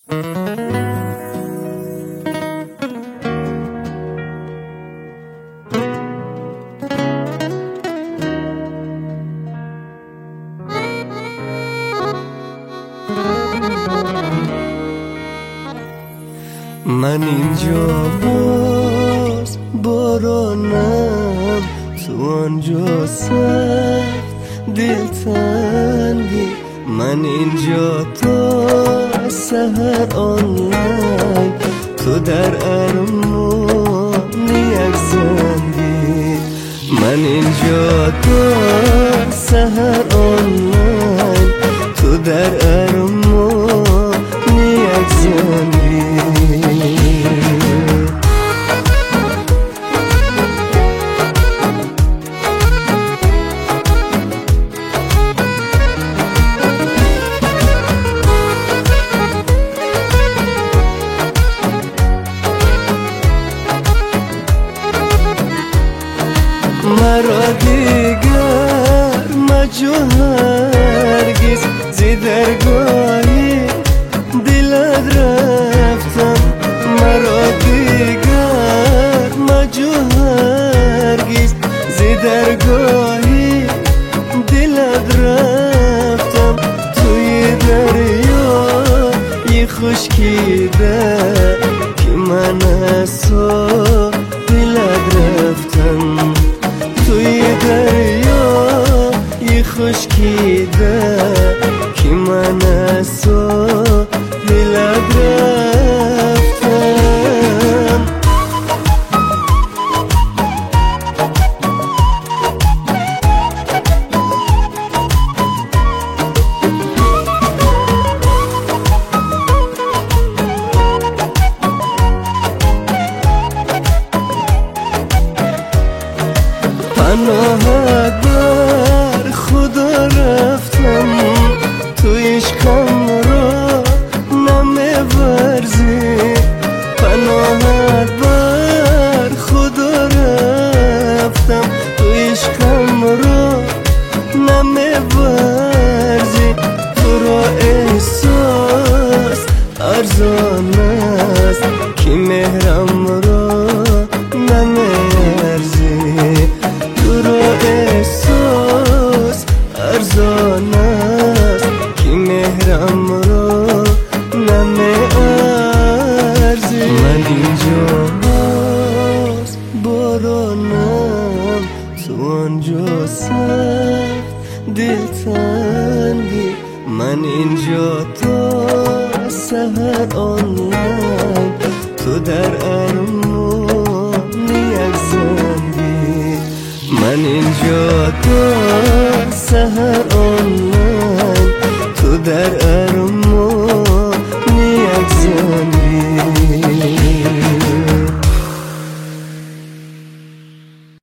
من اینجا باز بارانم، تو آنجا سخت دلتنگی. من اینجا تا سحر آنلاین، تو در ارمانی یک زنگی. من اینجا تا سحر آنلاین، تو در ارمانی یک زنگی. مرا دیگر مجو هرگز، زی درگاهی دلت رفتم. مرا دیگر مجو هرگز، زی درگاهی دلت رفتم. توی دریای خشکیده که من از تو دلت رفتم. توی دریای خشکیده که من از تو دلت رفتم. پناهت بر خدا رفتم، تو عشقم را نمی‌ورزی. پناهت بر خدا رفتم، تو عشقم را نمی‌ورزی. تو را احساس ارزان است که مهرم را نمی‌ارزی. تو را احساس ارزان است که مهرم را نمی‌ارزی. من اینجا باز بارانم، تو آنجا سخت دلتنگی. من اینجا تا سحر آنلاین، تو در ارمانی یک زنگی. من اینجا تا سحر